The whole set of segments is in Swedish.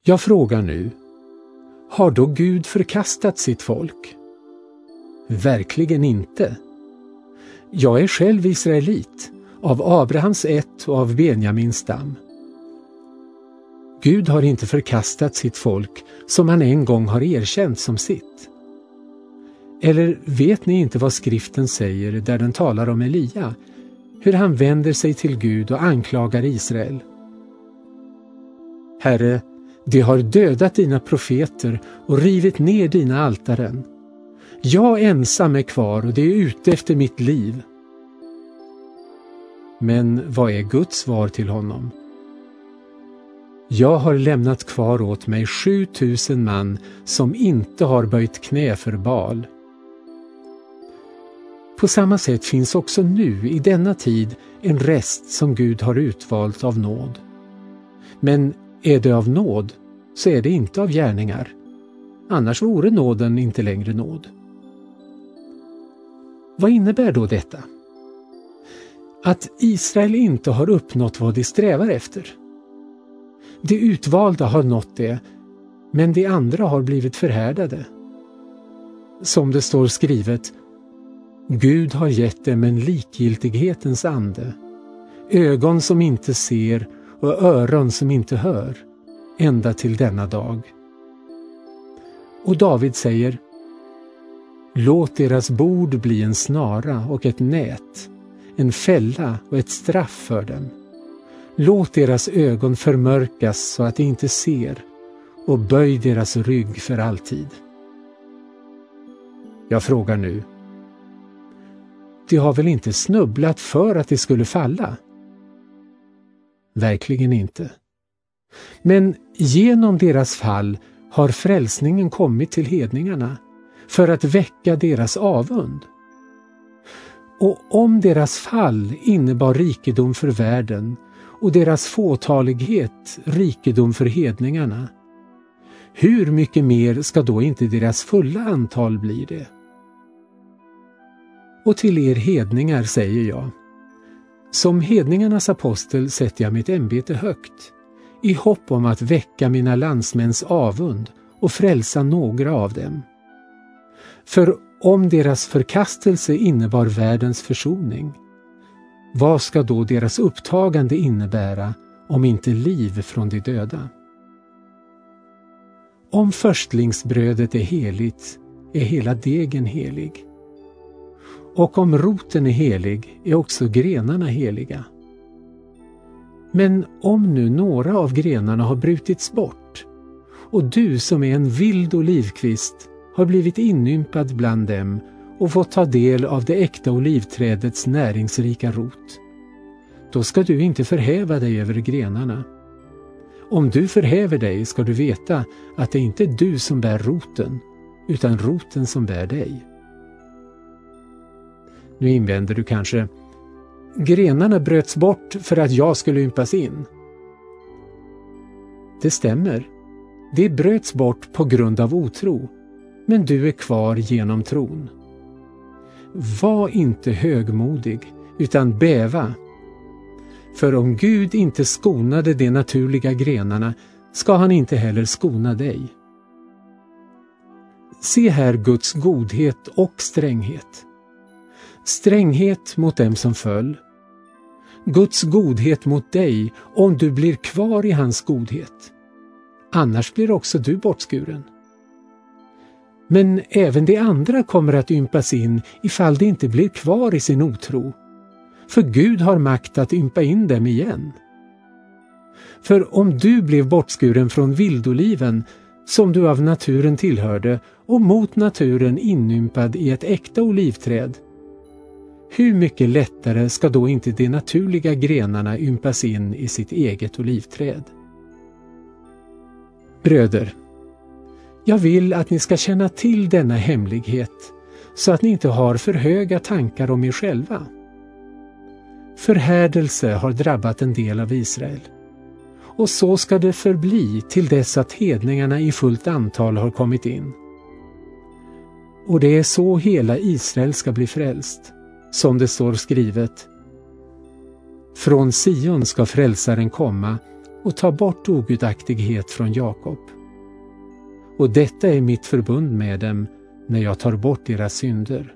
Jag frågar nu, har då Gud förkastat sitt folk? Verkligen inte. Jag är själv israelit, av Abrahams ett och av Benjamins stam. Gud har inte förkastat sitt folk som han en gång har erkänt som sitt. Eller vet ni inte vad skriften säger där den talar om Elia, hur han vänder sig till Gud och anklagar Israel? Herre, de har dödat dina profeter och rivit ner dina altaren. Jag ensam är kvar och det är ute efter mitt liv. Men vad är Guds svar till honom? Jag har lämnat kvar åt mig 7000 man som inte har böjt knä för Baal. På samma sätt finns också nu i denna tid en rest som Gud har utvalt av nåd. Men är det av nåd så är det inte av gärningar. Annars vore nåden inte längre nåd. Vad innebär då detta? Att Israel inte har uppnått vad de strävar efter. De utvalda har nått det, men de andra har blivit förhärdade. Som det står skrivet, Gud har gett dem en likgiltighetens ande, ögon som inte ser och öron som inte hör, ända till denna dag. Och David säger, låt deras bord bli en snara och ett nät, en fälla och ett straff för dem. Låt deras ögon förmörkas så att de inte ser, och böj deras rygg för alltid. Jag frågar nu, de har väl inte snubblat för att de skulle falla? Verkligen inte. Men genom deras fall har frälsningen kommit till hedningarna för att väcka deras avund. Och om deras fall innebar rikedom för världen och deras fåtalighet rikedom för hedningarna, hur mycket mer ska då inte deras fulla antal bli det? Och till er hedningar säger jag, som hedningarnas apostel sätter jag mitt ämbete högt, i hopp om att väcka mina landsmäns avund och frälsa några av dem. För om deras förkastelse innebar världens försoning, vad ska då deras upptagande innebära om inte liv från de döda? Om förstlingsbrödet är heligt, är hela degen helig. Och om roten är helig, är också grenarna heliga. Men om nu några av grenarna har brutits bort, och du som är en vild olivkvist har blivit inympad bland dem och fått ta del av det äkta olivträdets näringsrika rot, då ska du inte förhäva dig över grenarna. Om du förhäver dig ska du veta att det inte är du som bär roten, utan roten som bär dig. Nu invänder du kanske, grenarna bröts bort för att jag skulle ympas in. Det stämmer. Det bröts bort på grund av otro, men du är kvar genom tron. Var inte högmodig, utan bäva. För om Gud inte skonade de naturliga grenarna, ska han inte heller skona dig. Se här Guds godhet och stränghet. Stränghet mot dem som föll. Guds godhet mot dig om du blir kvar i hans godhet. Annars blir också du bortskuren. Men även de andra kommer att ympas in ifall de inte blir kvar i sin otro. För Gud har makt att ympa in dem igen. För om du blev bortskuren från vildoliven, som du av naturen tillhörde, och mot naturen inympad i ett äkta olivträd, hur mycket lättare ska då inte de naturliga grenarna ympas in i sitt eget olivträd? Bröder, jag vill att ni ska känna till denna hemlighet, så att ni inte har för höga tankar om er själva. Förhärdelse har drabbat en del av Israel, och så ska det förbli till dess att hedningarna i fullt antal har kommit in. Och det är så hela Israel ska bli frälst, som det står skrivet. Från Sion ska frälsaren komma, och ta bort ogudaktighet från Jakob. Och detta är mitt förbund med dem när jag tar bort deras synder.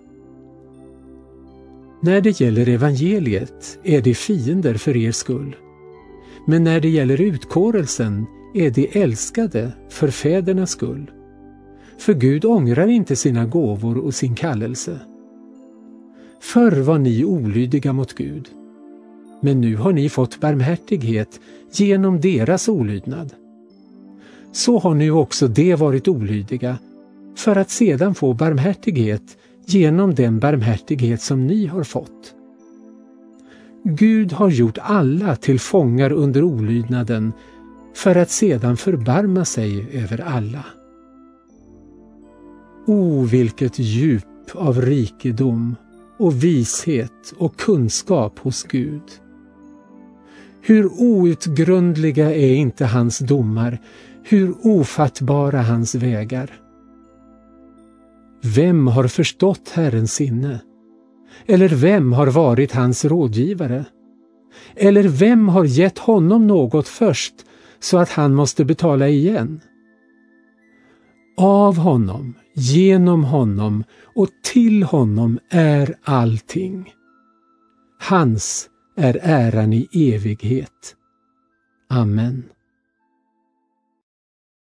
När det gäller evangeliet är de fiender för er skull. Men när det gäller utkårelsen är de älskade för fädernas skull. För Gud ångrar inte sina gåvor och sin kallelse. Förr var ni olydiga mot Gud, men nu har ni fått barmhärtighet genom deras olydnad. Så har nu också de varit olydiga, för att sedan få barmhärtighet genom den barmhärtighet som ni har fått. Gud har gjort alla till fångar under olydnaden, för att sedan förbarma sig över alla. O, vilket djup av rikedom och vishet och kunskap hos Gud! Hur outgrundliga är inte hans domar, hur ofattbara hans vägar! Vem har förstått Herrens sinne? Eller vem har varit hans rådgivare? Eller vem har gett honom något först så att han måste betala igen? Av honom, genom honom och till honom är allting. Hans är äran i evighet. Amen.